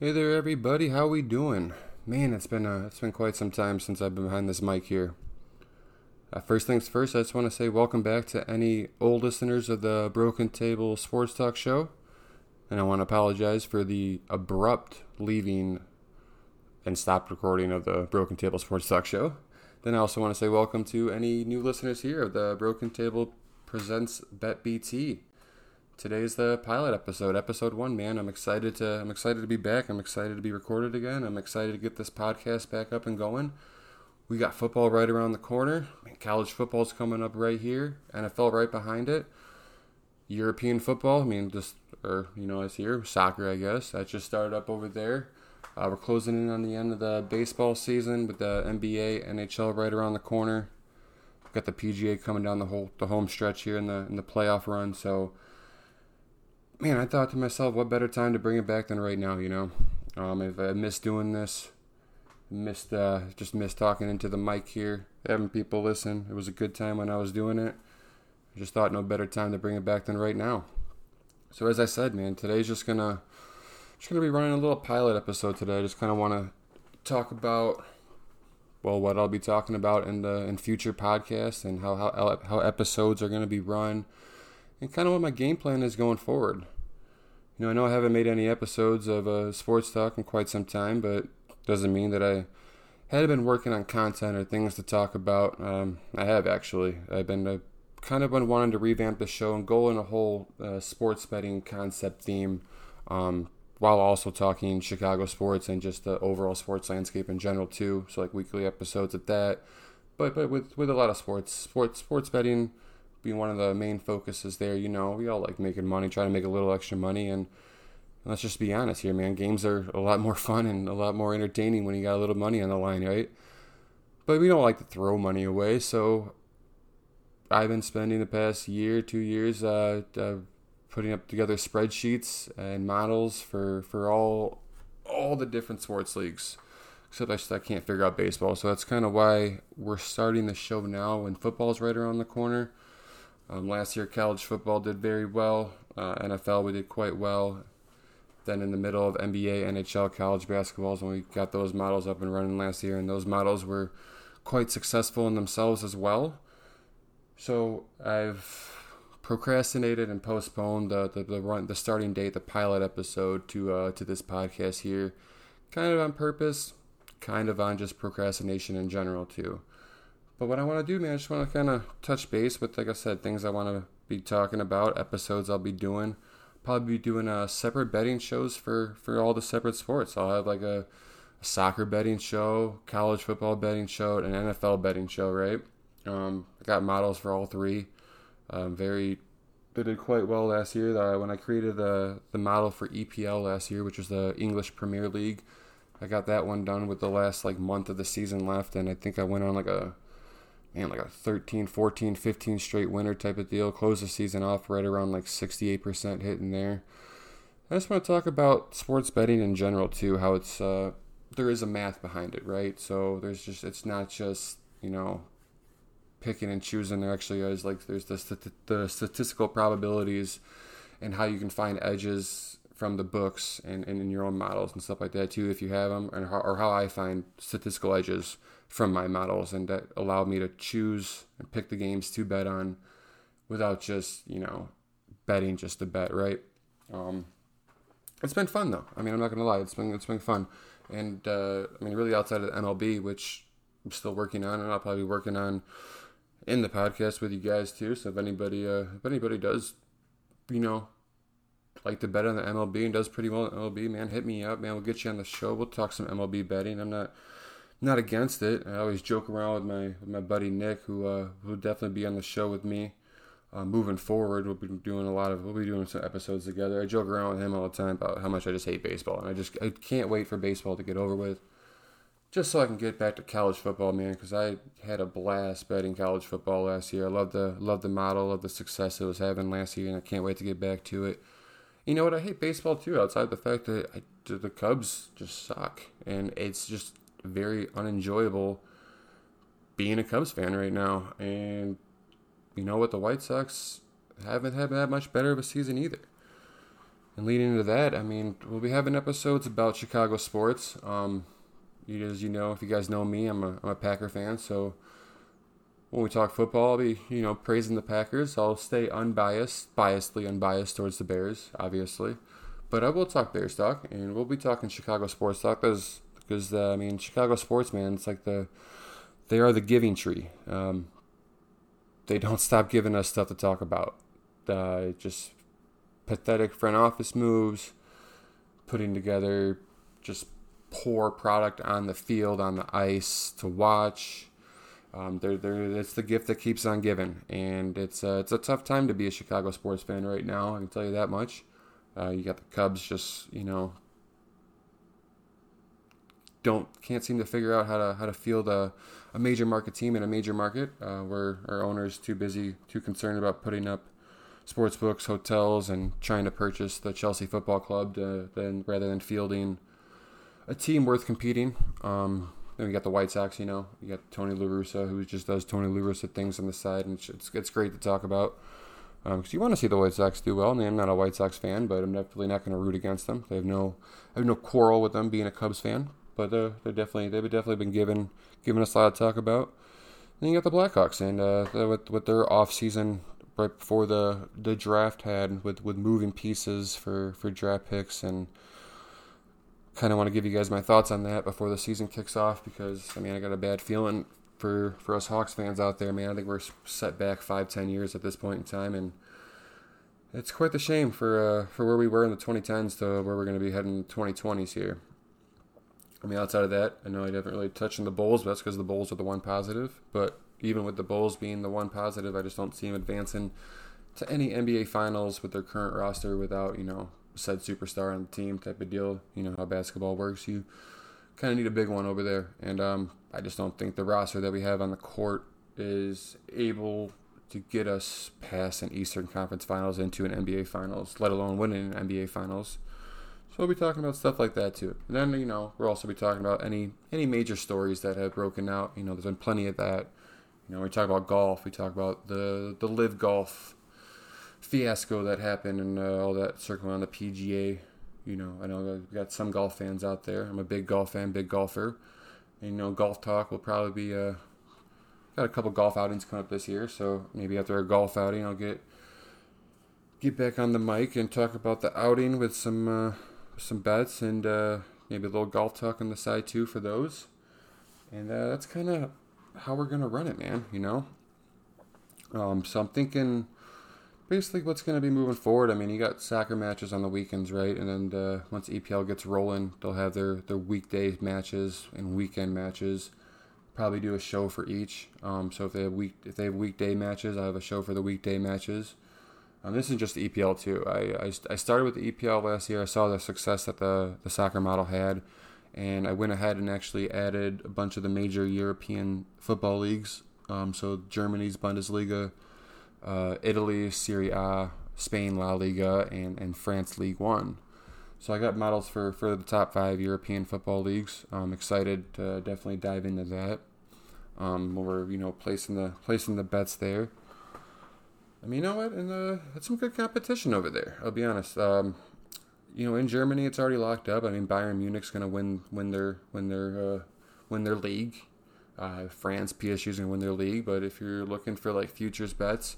Hey there, everybody. How we doing? Man, it's been quite some time since I've been behind this mic here. First things first, I just want to say welcome back to any old listeners of the Broken Table Sports Talk Show, and I want to apologize for the abrupt leaving and stop recording of the Broken Table Sports Talk Show. Then I also want to say welcome to any new listeners here of the Broken Table Presents BetBT. Today's the pilot episode, episode 1, man. I'm excited to be back. I'm excited to be recorded again. I'm excited to get this podcast back up and going. We got football right around the corner. College football's coming up right here. NFL right behind it. European football, it's here. Soccer, I guess. That just started up over there. We're closing in on the end of the baseball season with the NBA, NHL right around the corner. We've got the PGA coming down the home stretch here in the playoff run. So, man, I thought to myself, what better time to bring it back than right now, you know? If I missed doing this, missed talking into the mic here, having people listen. It was a good time when I was doing it. I just thought no better time to bring it back than right now. So as I said, man, today's just gonna be running a little pilot episode today. I just kind of want to talk about, well, what I'll be talking about in future podcasts and how episodes are gonna be run. And kind of what my game plan is going forward. You know, I know I haven't made any episodes of Sports Talk in quite some time, but doesn't mean that I hadn't been working on content or things to talk about. I have actually. I've been wanting to revamp the show and go in a whole sports betting concept theme, while also talking Chicago sports and just the overall sports landscape in general too. So like weekly episodes of that, but with a lot of sports betting being one of the main focuses there. You know, we all like making money, trying to make a little extra money, and let's just be honest here, man. Games are a lot more fun and a lot more entertaining when you got a little money on the line, right? But we don't like to throw money away, so I've been spending the past year, 2 years, putting up together spreadsheets and models for all the different sports leagues. Except I can't figure out baseball, so that's kind of why we're starting the show now when football's right around the corner. Last year, college football did very well. NFL, we did quite well. Then in the middle of NBA, NHL, college basketball is when we got those models up and running last year. And those models were quite successful in themselves as well. So I've procrastinated and postponed the starting date, the pilot episode to this podcast here. Kind of on purpose, kind of on just procrastination in general too. But what I want to do, man, I just want to kind of touch base with, like I said, things I want to be talking about, episodes I'll be doing. Probably be doing separate betting shows for all the separate sports. I'll have like a soccer betting show, college football betting show, and an NFL betting show, right? I got models for all three. They did quite well last year. When I created the model for EPL last year, which was the English Premier League, I got that one done with the last like month of the season left, and I think I went on like a 13, 14, 15 straight winner type of deal. Closed the season off right around like 68% hitting there. I just want to talk about sports betting in general too, how it's there is a math behind it, right? So it's not just, you know, picking and choosing. There actually is there's the statistical probabilities and how you can find edges from the books and in your own models and stuff like that too, if you have them, or how I find statistical edges from my models, and that allowed me to choose and pick the games to bet on without just, you know, betting just to bet, right? It's been fun though. I mean, I'm not gonna lie, it's been fun, and really outside of the MLB, which I'm still working on, and I'll probably be working on in the podcast with you guys too. So if anybody does, you know, like to bet on the MLB and does pretty well in MLB, man, hit me up, man. We'll get you on the show. We'll talk some MLB betting. I'm not against it. I always joke around with my buddy Nick, who definitely be on the show with me. Moving forward, we'll be doing some episodes together. I joke around with him all the time about how much I just hate baseball, and I can't wait for baseball to get over with, just so I can get back to college football, man. Because I had a blast betting college football last year. I love the model, love the success it was having last year, and I can't wait to get back to it. You know what? I hate baseball too, outside the fact that the Cubs just suck, and it's just very unenjoyable being a Cubs fan right now. And you know what? The White Sox haven't had that much better of a season either. And leading into that, I mean, we'll be having episodes about Chicago sports. As you know, if you guys know me, I'm a Packer fan, so when we talk football, I'll be, praising the Packers. I'll stay biasedly unbiased towards the Bears, obviously. But I will talk Bears talk, and we'll be talking Chicago sports talk because Chicago sports, man, it's like they are the giving tree. They don't stop giving us stuff to talk about. Just pathetic front office moves, putting together just poor product on the field, on the ice to watch. It's the gift that keeps on giving, and it's a tough time to be a Chicago sports fan right now. I can tell you that much. You got the Cubs just can't seem to figure out how to field a major market team in a major market where our owner's too concerned about putting up sports books, hotels, and trying to purchase the Chelsea Football Club rather than fielding a team worth competing. Then we got the White Sox, you got Tony La Russa, who just does Tony La Russa things on the side, and it's great to talk about. Because you want to see the White Sox do well. I mean, I'm not a White Sox fan, but I'm definitely not going to root against them. I have no quarrel with them being a Cubs fan, but they've definitely been giving us a lot to talk about. Then you got the Blackhawks, and with their off season right before the draft had with moving pieces for draft picks, and kind of want to give you guys my thoughts on that before the season kicks off, because I got a bad feeling for us Hawks fans out there, man. I think we're set back 5-10 years at this point in time, and it's quite the shame for where we were in the 2010s to where we're going to be heading in the 2020s here. Outside of that, I know I haven't really touched on the Bulls, but that's because the Bulls are the one positive. But even with the Bulls being the one positive, I just don't see them advancing to any NBA Finals with their current roster without, said superstar on the team type of deal. You know how basketball works. You kind of need a big one over there. And I just don't think the roster that we have on the court is able to get us past an Eastern Conference Finals into an NBA Finals, let alone winning an NBA Finals. So we'll be talking about stuff like that too. And then, we'll also be talking about any major stories that have broken out. There's been plenty of that. We talk about golf. We talk about the Live Golf fiasco that happened and all that circling on the PGA. I know we got some golf fans out there. I'm a big golf fan, big golfer. And, golf talk will probably be got a couple golf outings coming up this year. So maybe after a golf outing, I'll get back on the mic and talk about the outing with some bets and maybe a little golf talk on the side too for those. And that's kind of how we're gonna run it, man. So I'm thinking basically what's gonna be moving forward. You got soccer matches on the weekends, right? And then once EPL gets rolling, they'll have their weekday matches and weekend matches. Probably do a show for each. So if they have weekday matches, I have a show for the weekday matches. This is just the EPL too. I started with the EPL last year. I saw the success that the soccer model had, and I went ahead and actually added a bunch of the major European football leagues. So Germany's Bundesliga, Italy Serie A, Spain La Liga, and France League One. So I got models for the top 5 European football leagues. I'm excited to definitely dive into that. We're placing the bets there. You know what? And it's some good competition over there. I'll be honest. In Germany, it's already locked up. Bayern Munich's gonna win their league. France, PSG's gonna win their league. But if you're looking for like futures bets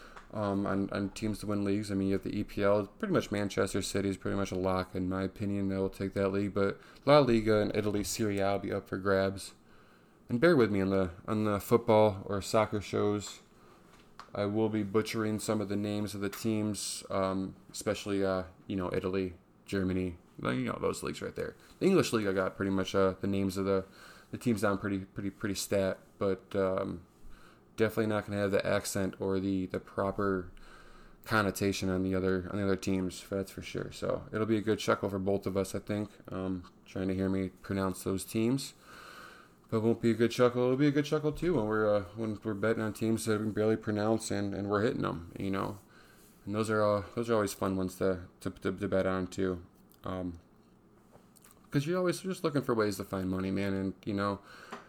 on teams to win leagues, you have the EPL. Pretty much Manchester City is pretty much a lock in my opinion. They'll take that league. But La Liga and Italy Serie A will be up for grabs. And bear with me on the football or soccer shows. I will be butchering some of the names of the teams, especially Italy, Germany, those leagues right there. The English league, I got pretty much the names of the teams down pretty stat, but definitely not going to have the accent or the proper connotation on the other teams. That's for sure. So it'll be a good chuckle for both of us, I think. Trying to hear me pronounce those teams. But it won't be a good chuckle. It'll be a good chuckle too when we're betting on teams that we can barely pronounce and we're hitting them, And those are always fun ones to bet on too, because you're always just looking for ways to find money, man. And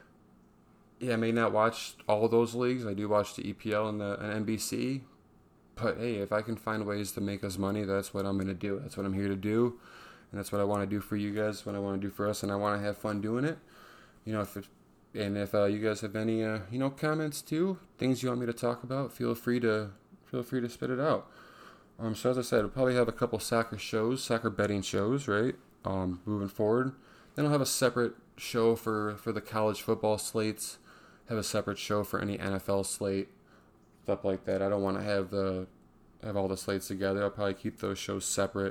I may not watch all of those leagues. I do watch the EPL and NBC, But hey, if I can find ways to make us money, that's what I'm going to do. That's what I'm here to do. And that's what I want to do for you guys, what I want to do for us, and I want to have fun doing it. If you guys have any comments too, things you want me to talk about, feel free to spit it out. So as I said, I'll probably have a couple soccer betting shows, right? Moving forward. Then I'll have a separate show for the college football slates. Have a separate show for any NFL slate, stuff like that. I don't want to have all the slates together. I'll probably keep those shows separate.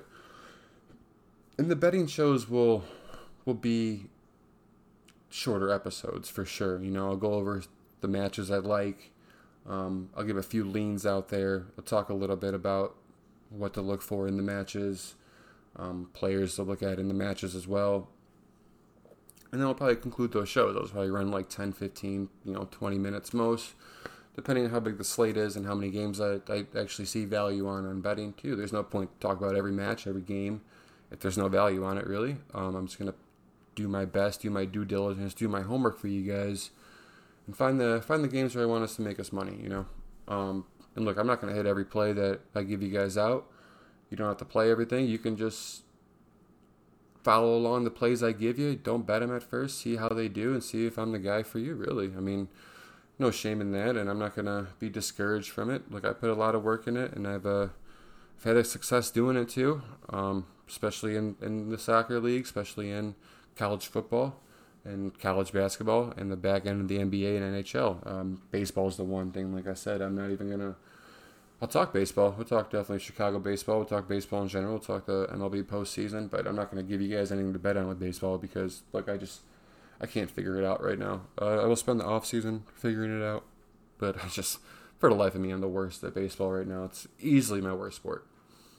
And the betting shows will be shorter episodes for sure. I'll go over the matches I like. I'll give a few leans out there. I'll talk a little bit about what to look for in the matches, players to look at in the matches as well. And then I'll probably conclude those shows. Those probably run like 10, 15, 20 minutes most, depending on how big the slate is and how many games I actually see value on betting too. There's no point to talk about every match, every game, if there's no value on it really. I'm just going to do my best, do my due diligence, do my homework for you guys, and find the games where I want us to make us money, And look, I'm not going to hit every play that I give you guys out. You don't have to play everything. You can just follow along the plays I give you. Don't bet them at first. See how they do and see if I'm the guy for you, really. I mean, no shame in that, and I'm not going to be discouraged from it. Look, I put a lot of work in it, and I've had a success doing it too, especially in the soccer league, especially in college football and college basketball and the back end of the NBA and NHL. Baseball is the one thing, like I said, I'm not even going to... I'll talk baseball. We'll talk definitely Chicago baseball. We'll talk baseball in general. We'll talk the MLB postseason, but I'm not going to give you guys anything to bet on with baseball because, look, I can't figure it out right now. I will spend the off season figuring it out, but for the life of me, I'm the worst at baseball right now. It's easily my worst sport.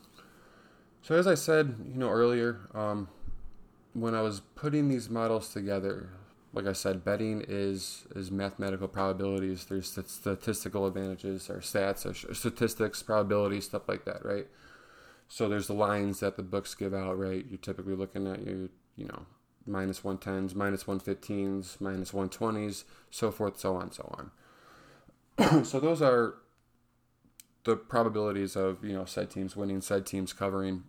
So as I said, earlier, when I was putting these models together, like I said, betting is mathematical probabilities. There's statistical advantages, or stats, or statistics, probabilities, stuff like that, right? So there's the lines that the books give out, right? You're typically looking at minus 110s, minus 115s, minus 120s, so forth, so on, so on. So those are the probabilities of, said teams winning, said teams covering,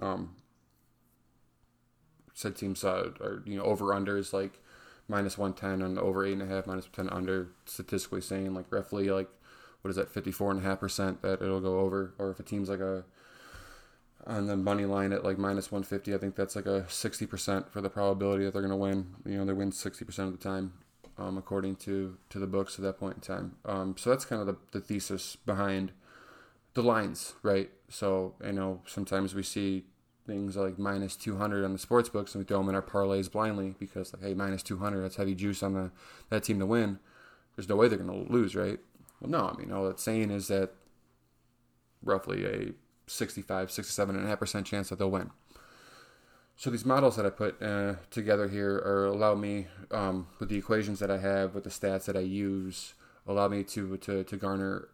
said teams are over-unders, like minus 110 and over 8.5, minus 10 under, statistically saying, like, roughly, like, what is that, 54.5% that it'll go over. Or if a team's like on the money line at like minus 150, I think that's like a 60% for the probability that they're going to win. They win 60% of the time, according to the books at that point in time. So that's kind of the thesis behind the lines, right? So, sometimes we see things like minus 200 on the sports books and we throw them in our parlays blindly because, like, hey, minus 200, that's heavy juice on that team to win. There's no way they're going to lose, right? Well, no, all that's saying is that roughly a 67.5% chance that they'll win. So these models that I put together here allow me, with the equations that I have, with the stats that I use, allow me to garner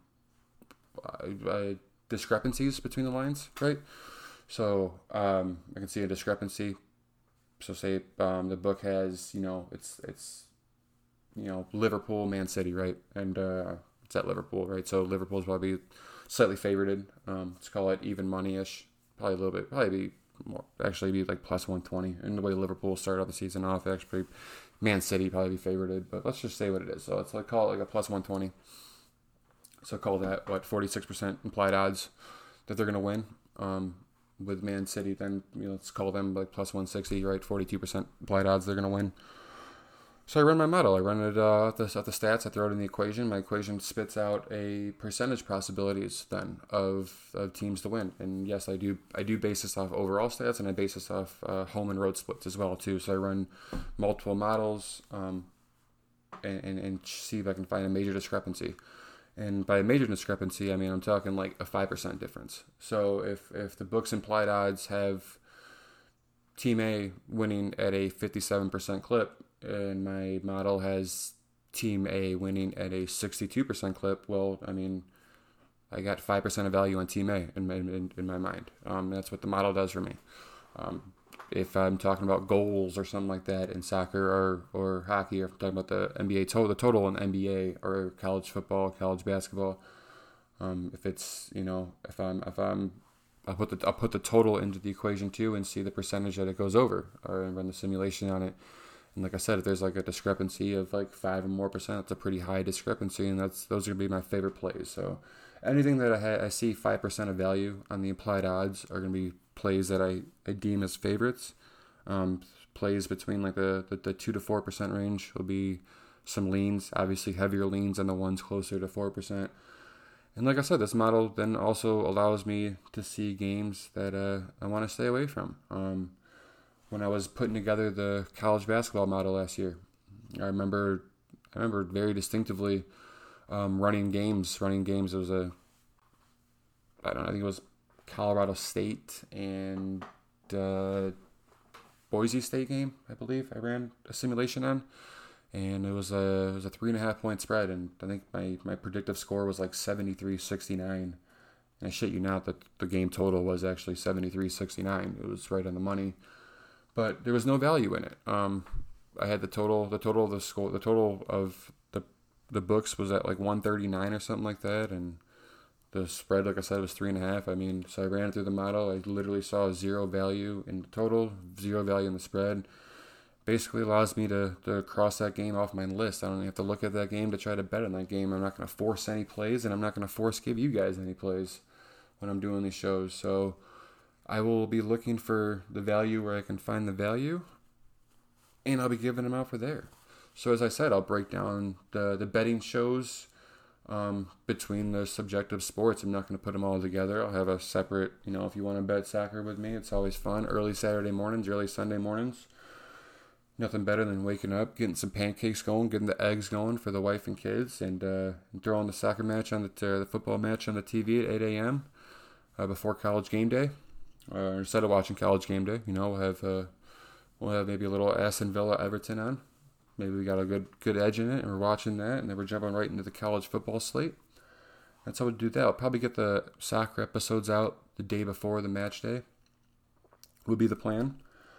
discrepancies between the lines, right? So I can see a discrepancy. So say the book has, it's Liverpool, Man City, right? And it's at Liverpool, right? So Liverpool's probably slightly favorited. Let's call it even money-ish. Probably be more, actually be like plus 120. And the way Liverpool started off the season off, actually, Man City probably be favorited. But let's just say what it is. So let's call it like a plus 120. So call that, 46% implied odds that they're going to win. With Man City, then let's call them like plus 160, right? 42% implied odds they're going to win. So I run my model. I run it at the stats. I throw it in the equation. My equation spits out a percentage probabilities then of teams to win. And yes, I do base this off overall stats, and I base this off home and road splits as well too. So I run multiple models and see if I can find a major discrepancy. And by a major discrepancy, I mean I'm talking like a 5% difference. So if the book's implied odds have Team A winning at a 57% clip, and my model has Team A winning at a 62% clip, well, I mean, I got 5% of value on Team A in my mind. That's what the model does for me. If I'm talking about goals or something like that in soccer or hockey, or if I'm talking about the NBA total, the total in NBA or college football, college basketball, If it's, I'll put the total into the equation too and see the percentage that it goes over, or run the simulation on it. And like I said, if there's like a discrepancy of like 5 or more%, that's a pretty high discrepancy, and those are gonna be my favorite plays. So anything that I see 5% of value on the implied odds are gonna be plays that I deem as favorites. Plays between like the 2 to 4% range will be some leans, obviously heavier leans on the ones closer to 4%. And like I said, this model then also allows me to see games that I want to stay away from. When I was putting together the college basketball model last year, I remember very distinctively running games. It was I think it was Colorado State and Boise State game, I believe. I ran a simulation on, and it was a 3.5 point spread, and I think my predictive score was like 73-69. And I shit you not that the game total was actually 73-69. It was right on the money, but there was no value in it. I had the total of the score, the total of the books was at like 139 or something like that, and the spread, like I said, was 3.5. I mean, so I ran it through the model. I literally saw zero value in the total, zero value in the spread. Basically allows me to cross that game off my list. I don't have to look at that game to try to bet on that game. I'm not going to force any plays, and I'm not going to force give you guys any plays when I'm doing these shows. So I will be looking for the value where I can find the value, and I'll be giving them out for there. So as I said, I'll break down the betting shows between the subjective sports. I'm not going to put them all together. I'll have a separate, if you want to bet soccer with me, it's always fun. Early Saturday mornings, early Sunday mornings. Nothing better than waking up, getting some pancakes going, getting the eggs going for the wife and kids, and throwing the soccer match on the football match on the TV at 8 a.m. Before college game day. Instead of watching college game day, we'll have maybe a little Aston Villa Everton on. Maybe we got a good edge in it, and we're watching that, and then we're jumping right into the college football slate. That's how we'll do that. I'll probably get the soccer episodes out the day before the match day. Would be the plan.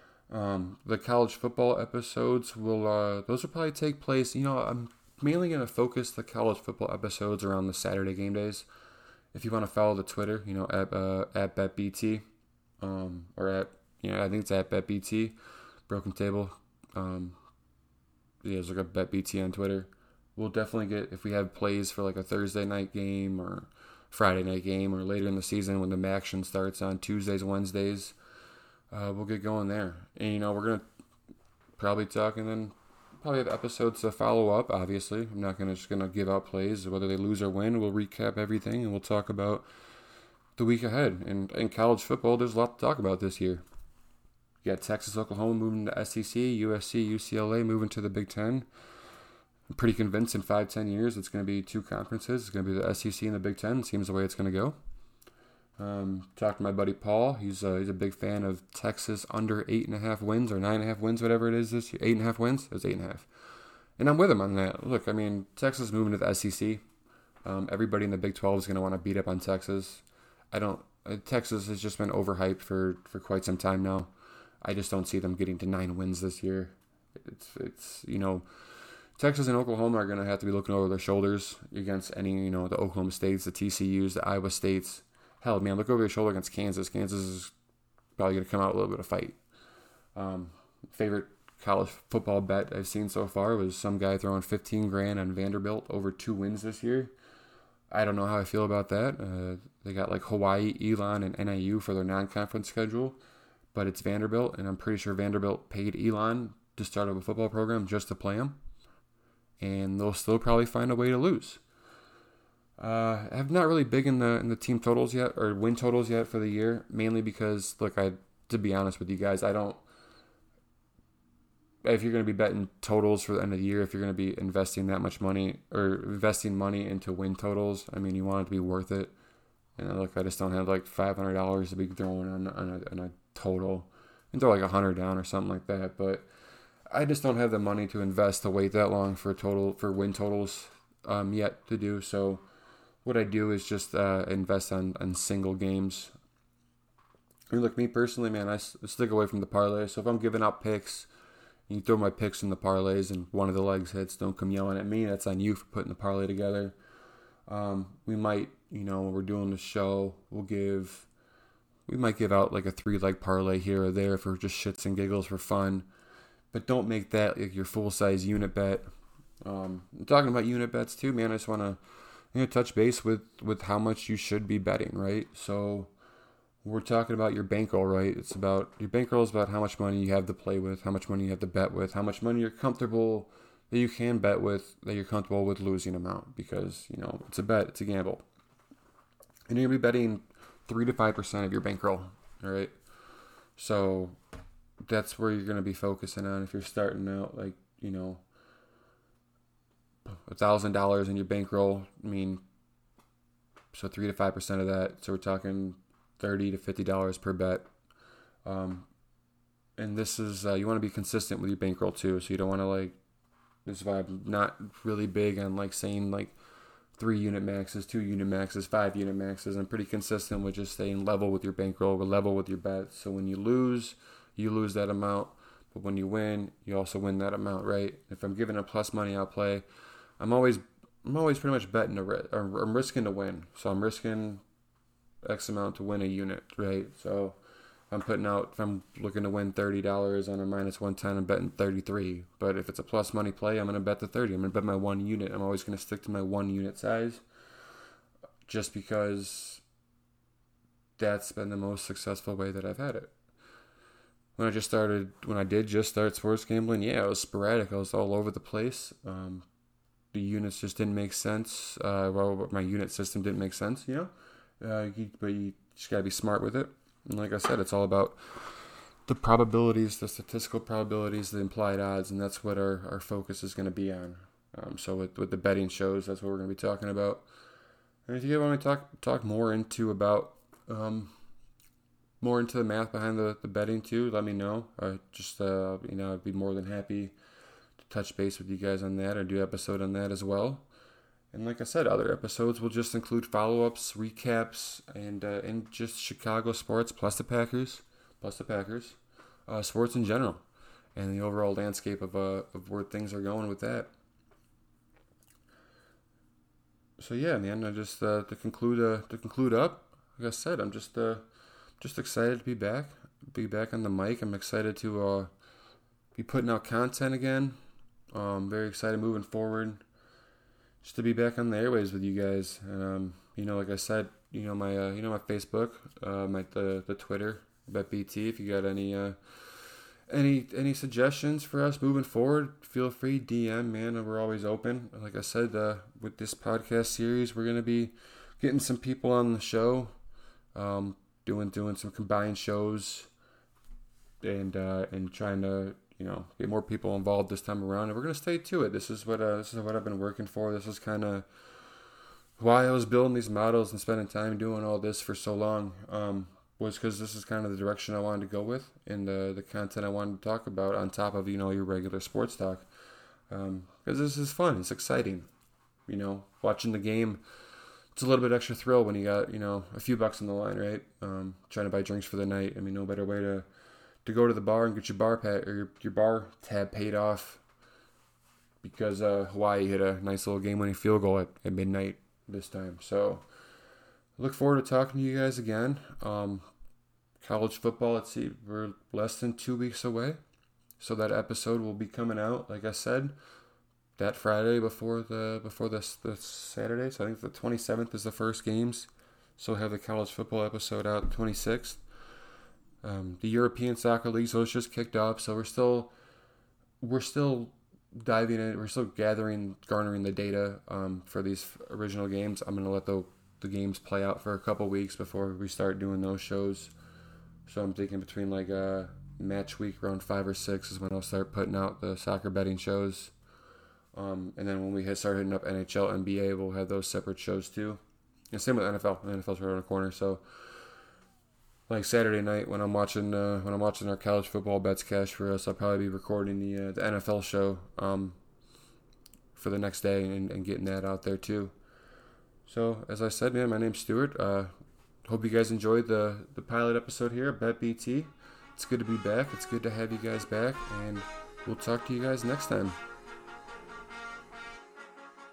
The college football episodes those will probably take place. I'm mainly going to focus the college football episodes around the Saturday game days. If you want to follow the Twitter, at BetBT, or at, I think it's at BetBT, Broken Table. There's like a BetBT on Twitter. We'll definitely get, if we have plays for like a Thursday night game or Friday night game or later in the season when the action starts on Tuesdays, Wednesdays, we'll get going there. And, we're going to probably talk, and then probably have episodes to follow up, obviously. I'm not just going to give out plays, whether they lose or win. We'll recap everything, and we'll talk about the week ahead. And in college football, there's a lot to talk about this year. You got Texas, Oklahoma moving to SEC, USC, UCLA moving to the Big Ten. I'm pretty convinced in 5-10 years it's going to be two conferences. It's going to be the SEC and the Big Ten. Seems the way it's going to go. Talked to my buddy Paul. He's a big fan of Texas under 8.5 wins or 9.5 wins, whatever it is this year. 8.5 wins? It was 8.5. And I'm with him on that. Look, I mean, Texas moving to the SEC. Everybody in the Big 12 is going to want to beat up on Texas. Texas has just been overhyped for quite some time now. I just don't see them getting to 9 wins this year. It's Texas and Oklahoma are going to have to be looking over their shoulders against any, the Oklahoma States, the TCUs, the Iowa States. Hell, man, look over your shoulder against Kansas. Kansas is probably going to come out with a little bit of fight. Favorite college football bet I've seen so far was some guy throwing $15,000 on Vanderbilt over 2 wins this year. I don't know how I feel about that. They got like Hawaii, Elon, and NIU for their non-conference schedule. But it's Vanderbilt, and I'm pretty sure Vanderbilt paid Elon to start up a football program just to play him. And they'll still probably find a way to lose. I'm not really big in the team totals yet, or win totals yet for the year, mainly because, look, to be honest with you guys, if you're going to be betting totals for the end of the year, if you're going to be investing that much money, or investing money into win totals, I mean, you want it to be worth it. And look, I just don't have like $500 to be throwing on a total, and throw like 100 down or something like that. But I just don't have the money to invest to wait that long for win totals yet to do. So what I do is just invest on single games. I mean, look, me personally, man, I stick away from the parlays. So if I'm giving out picks, you throw my picks in the parlays and one of the legs hits, don't come yelling at me. That's on you for putting the parlay together. We might when we're doing the show, we might give out like a 3-leg parlay here or there for just shits and giggles for fun. But don't make that like your full-size unit bet. I'm talking about unit bets too, man. I just want to touch base with how much you should be betting, right? So we're talking about your bankroll, right? It's about your bankroll is about how much money you have to play with, how much money you have to bet with, how much money you're comfortable that you can bet with, that you're comfortable with losing amount, because it's a bet, it's a gamble, and you're gonna be betting 3 to 5% of your bankroll. All right, so that's where you're gonna be focusing on if you're starting out, like $1,000 in your bankroll. So 3 to 5% of that. So we're talking $30 to $50 per bet. And this is you want to be consistent with your bankroll too. So you don't want to this is why I'm not really big on saying 3 unit maxes, 2 unit maxes, 5 unit maxes. I'm pretty consistent with just staying level with your bankroll, level with your bets. So when you lose that amount. But when you win, you also win that amount, right? If I'm giving a plus money out play, I'm always pretty much betting I'm risking to win. So I'm risking X amount to win a unit, right? So if I'm looking to win $30 on a -110, I'm betting 33. But if it's a plus money play, I'm going to bet the 30. I'm going to bet my 1 unit. I'm always going to stick to my 1 unit size, just because that's been the most successful way that I've had it. When I did just start sports gambling, it was sporadic. I was all over the place. The units just didn't make sense. My unit system didn't make sense, but you just gotta be smart with it. And like I said, it's all about the probabilities, the statistical probabilities, the implied odds, and that's what our focus is going to be on. So with the betting shows, that's what we're going to be talking about. And if you want to talk more into the math behind the betting too, let me know. I'd be more than happy to touch base with you guys on that, or do an episode on that as well. And like I said, other episodes will just include follow-ups, recaps, and just Chicago sports plus the Packers, sports in general, and the overall landscape of where things are going with that. So yeah, man, I just to conclude up, like I said, I'm just excited to be back on the mic. I'm excited to be putting out content again. Very excited moving forward, just to be back on the airwaves with you guys. And like I said, my Facebook, the Twitter, BetBT. If you got any suggestions for us moving forward, feel free, DM, man. We're always open. Like I said, with this podcast series, we're gonna be getting some people on the show, doing some combined shows, and trying to get more people involved this time around. And we're gonna stay to it. This is what I've been working for. This is kind of why I was building these models and spending time doing all this for so long. Was because this is kind of the direction I wanted to go with, and the content I wanted to talk about on top of your regular sports talk. Because this is fun. It's exciting. Watching the game. It's a little bit extra thrill when you got a few bucks on the line, right? Trying to buy drinks for the night. No better way to go to the bar and get your bar tab paid off, because Hawaii hit a nice little game-winning field goal at midnight this time. So look forward to talking to you guys again. College football, let's see, we're less than 2 weeks away, so that episode will be coming out, like I said, that Friday before the Saturday. So I think the 27th is the first games. So we'll have the college football episode out 26th. The European soccer leagues, those just kicked off. So we're still diving in. We're still garnering the data for these original games. I'm gonna let the games play out for a couple weeks before we start doing those shows. So I'm thinking between match week around 5 or 6 is when I'll start putting out the soccer betting shows. And then when we start hitting up NHL, NBA, we'll have those separate shows too. And same with NFL. The NFL's right around the corner. So Saturday night when I'm watching our college football bets cash for us, I'll probably be recording the NFL show for the next day and getting that out there too. So as I said, man, my name's Stuart. Hope you guys enjoyed the pilot episode here at BetBT. It's good to be back. It's good to have you guys back, and we'll talk to you guys next time.